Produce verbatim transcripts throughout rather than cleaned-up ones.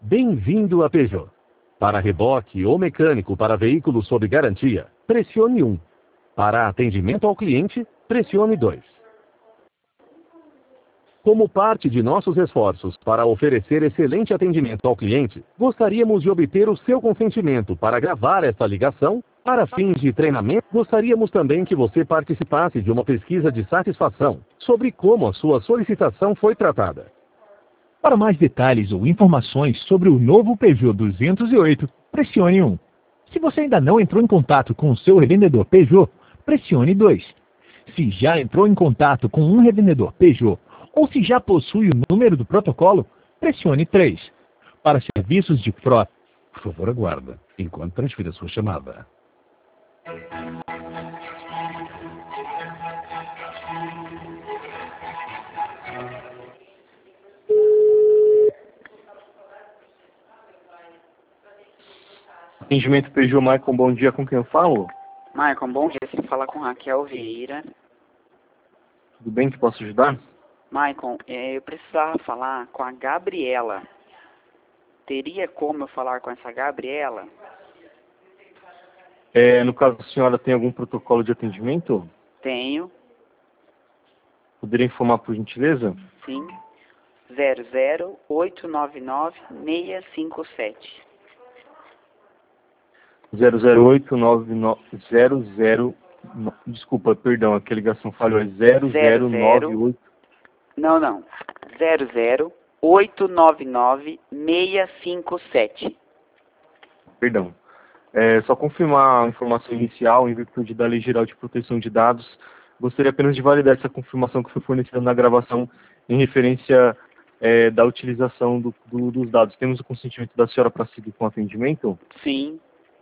Bem-vindo a Peugeot. Para reboque ou mecânico para veículo sob garantia, pressione um. Para atendimento ao cliente, pressione dois. Como parte de nossos esforços para oferecer excelente atendimento ao cliente, gostaríamos de obter o seu consentimento para gravar esta ligação. Para fins de treinamento, gostaríamos também que você participasse de uma pesquisa de satisfação sobre como a sua solicitação foi tratada. Para mais detalhes ou informações sobre o novo Peugeot duzentos e oito, pressione um. Se você ainda não entrou em contato com o seu revendedor Peugeot, pressione dois. Se já entrou em contato com um revendedor Peugeot, ou se já possui o número do protocolo, pressione três. Para serviços de frota, por favor aguarda, enquanto transfira sua chamada. Atendimento Peugeot, Maicon, bom dia, com quem eu falo? Maicon, bom dia, você fala com Raquel Vieira. Tudo bem, que posso ajudar? Maicon, eu precisava falar com a Gabriela. Teria como eu falar com essa Gabriela? É, no caso, a senhora tem algum protocolo de atendimento? Tenho. Poderia informar por gentileza? Sim. zero zero oito nove nove seis cinco sete. zero zero oito nove nove zero zero. Desculpa, perdão, aqui a ligação falhou. É zero zero nove oito. Não, não. zero zero oito nove nove seis cinco sete. Perdão. É, só confirmar a informação inicial em virtude da Lei Geral de Proteção de Dados. Gostaria apenas de validar essa confirmação que foi fornecida na gravação em referência é, da utilização do, do, dos dados. Temos o consentimento da senhora para seguir com o atendimento? Sim.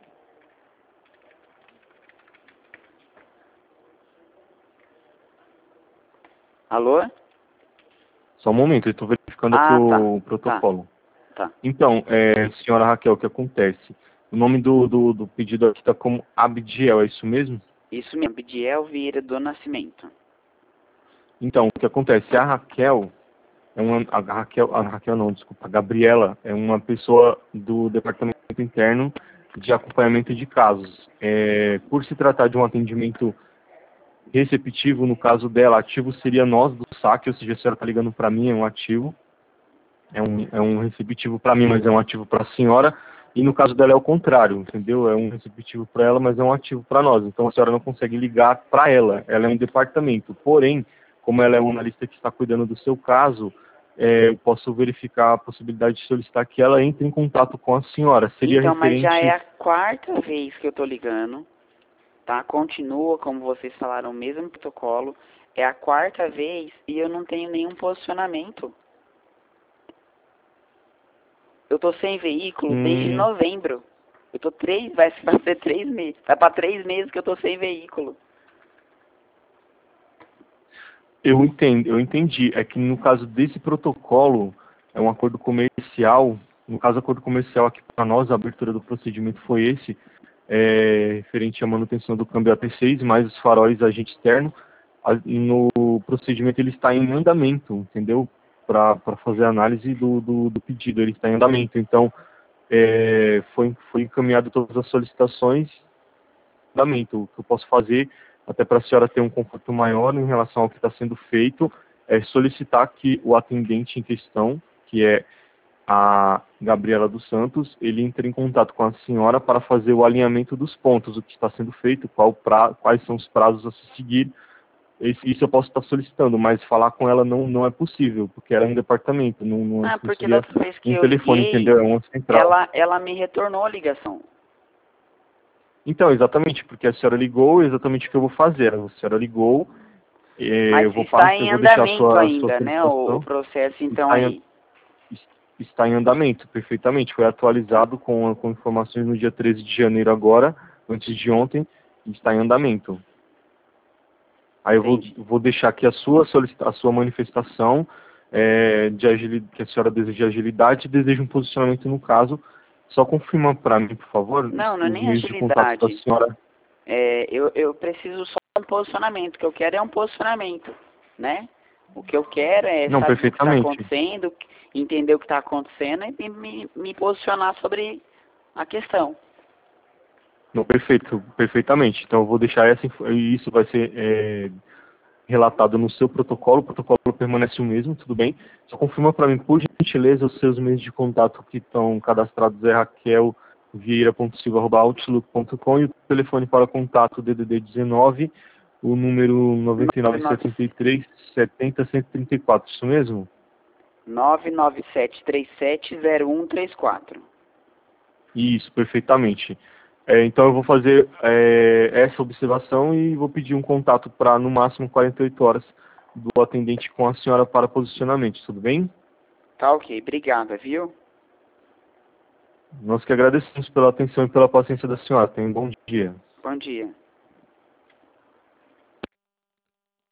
Alô? Só um momento, eu estou verificando ah, aqui tá. o protocolo. Tá. Tá. Então, é, senhora Raquel, o que acontece? O nome do, do, do pedido aqui está como Abdiel, é isso mesmo? Isso mesmo, Abdiel Vieira do Nascimento. Então, o que acontece? A Raquel, é uma, a Raquel, a Raquel não, desculpa, a Gabriela é uma pessoa do Departamento Interno de Acompanhamento de Casos. É, por se tratar de um atendimento receptivo, no caso dela, ativo seria nós do saque, ou seja, a senhora está ligando para mim, é um ativo, é um, é um receptivo para mim, mas é um ativo para a senhora, e no caso dela é o contrário, entendeu? É um receptivo para ela, mas é um ativo para nós, então a senhora não consegue ligar para ela, ela é um departamento, porém, como ela é uma analista que está cuidando do seu caso, é, eu posso verificar a possibilidade de solicitar que ela entre em contato com a senhora, seria então, referente... mas já é a quarta vez que eu estou ligando. Tá? Continua, como vocês falaram, o mesmo protocolo. É a quarta vez e eu não tenho nenhum posicionamento. Eu tô sem veículo hum. desde novembro. Eu tô três, vai fazer três meses. Vai para três meses que eu tô sem veículo. Eu entendo, eu entendi. É que no caso desse protocolo, é um acordo comercial. No caso, o acordo comercial aqui para nós, a abertura do procedimento foi esse. É, referente à manutenção do câmbio A T seis, mais os faróis agente externo, a, no procedimento ele está em andamento, entendeu? Para fazer a análise do, do, do pedido, ele está em andamento. Então, é, foi, foi encaminhado todas as solicitações, andamento. O que eu posso fazer, até para a senhora ter um conforto maior em relação ao que está sendo feito, é solicitar que o atendente em questão, que é a Gabriela dos Santos, ele entra em contato com a senhora para fazer o alinhamento dos pontos, o que está sendo feito, qual pra, quais são os prazos a se seguir. Esse, isso eu posso estar solicitando, mas falar com ela não, não é possível, porque ela é um departamento, não, não, Ah, não porque da seria outra vez que um eu telefone, liguei, entendeu? É uma central. ela, ela me retornou a ligação. Então, exatamente, porque a senhora ligou, exatamente o que eu vou fazer. A senhora ligou, Mas eu vou, está eu em vou deixar a andamento sua, a ainda, sua né, o, o solicitação. processo, então, Está em, aí. está em andamento, perfeitamente. Foi atualizado com, com informações no dia treze de janeiro agora, antes de ontem, e está em andamento. Aí eu vou, vou deixar aqui a sua, solicita, a sua manifestação é, de agilidade, que a senhora deseja agilidade e deseja um posicionamento no caso. Só confirma para mim, por favor, Não, os, não é os nem meios de contato da agilidade. senhora. É, eu, eu preciso só de um posicionamento. O que eu quero é um posicionamento, né? O que eu quero é Não, saber o que está perfeitamente. acontecendo, entender o que está acontecendo e me, me posicionar sobre a questão. Não, perfeito, perfeitamente. Então eu vou deixar essa, info- isso vai ser é, relatado no seu protocolo. O protocolo permanece o mesmo, tudo bem? Só confirma para mim, por gentileza, os seus meios de contato que estão cadastrados é raquel vieira ponto silva arroba outlook ponto com e o telefone para contato D D D dezenove, o número noventa e nove, setenta e três, setenta, cento e trinta e quatro, isso mesmo? nove nove sete três sete zero um três quatro. Isso, perfeitamente. É, então eu vou fazer é, essa observação e vou pedir um contato para no máximo quarenta e oito horas do atendente com a senhora para posicionamento, tudo bem? Tá ok, obrigada, viu? Nós que agradecemos pela atenção e pela paciência da senhora. Tenha um bom dia. Bom dia.